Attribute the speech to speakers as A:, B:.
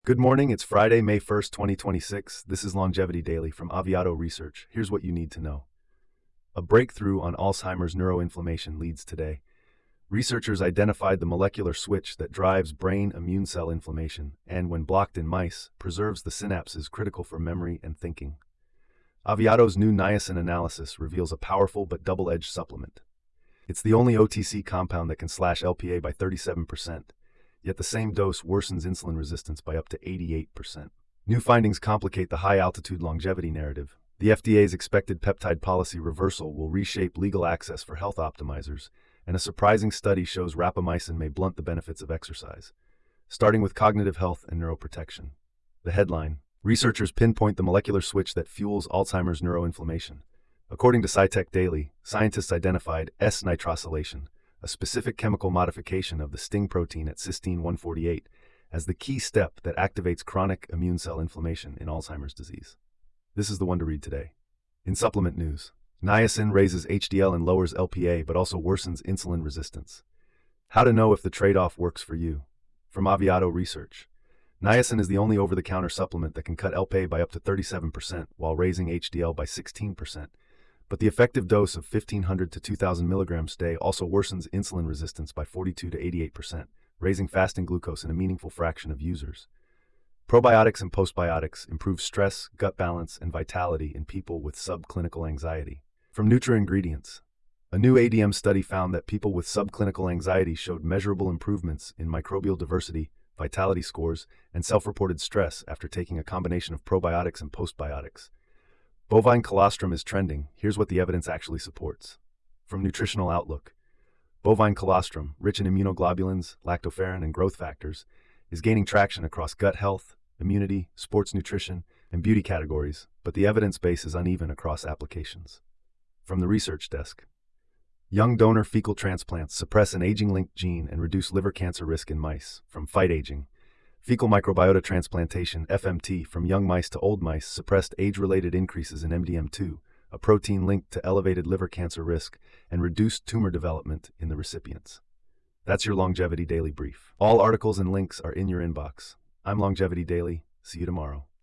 A: Good morning, it's Friday, May 1st, 2026. This is Longevity Daily from Aviato Research. Here's what you need to know. A breakthrough on Alzheimer's neuroinflammation leads today. Researchers identified the molecular switch that drives brain immune cell inflammation and, when blocked in mice, preserves the synapses critical for memory and thinking. Aviato's new niacin analysis reveals a powerful but double-edged supplement. It's the only OTC compound that can slash LPA by 37%. Yet the same dose worsens insulin resistance by up to 88%. New findings complicate the high-altitude longevity narrative. The FDA's expected peptide policy reversal will reshape legal access for health optimizers, and a surprising study shows rapamycin may blunt the benefits of exercise, starting with cognitive health and neuroprotection. The headline: researchers pinpoint the molecular switch that fuels Alzheimer's neuroinflammation. According to SciTech Daily, scientists identified S-nitrosylation, a specific chemical modification of the STING protein at cysteine 148, as the key step that activates chronic immune cell inflammation in Alzheimer's disease. This is the one to read today. In supplement news, niacin raises HDL and lowers LPA but also worsens insulin resistance. How to know if the trade-off works for you? From Aviato Research. Niacin is the only over-the-counter supplement that can cut LPA by up to 37% while raising HDL by 16%. But the effective dose of 1,500 to 2,000 milligrams a day also worsens insulin resistance by 42 to 88%, raising fasting glucose in a meaningful fraction of users. Probiotics and postbiotics improve stress, gut balance, and vitality in people with subclinical anxiety. From NutraIngredients, a new ADM study found that people with subclinical anxiety showed measurable improvements in microbial diversity, vitality scores, and self-reported stress after taking a combination of probiotics and postbiotics. Bovine colostrum is trending. Here's what the evidence actually supports. From Nutritional Outlook, bovine colostrum, rich in immunoglobulins, lactoferrin, and growth factors, is gaining traction across gut health, immunity, sports nutrition, and beauty categories, but the evidence base is uneven across applications. From the research desk, young donor fecal transplants suppress an aging-linked gene and reduce liver cancer risk in mice. From Fight Aging, fecal microbiota transplantation, FMT, from young mice to old mice suppressed age-related increases in MDM2, a protein linked to elevated liver cancer risk, and reduced tumor development in the recipients. That's your Longevity Daily brief. All articles and links are in your inbox. I'm Longevity Daily. See you tomorrow.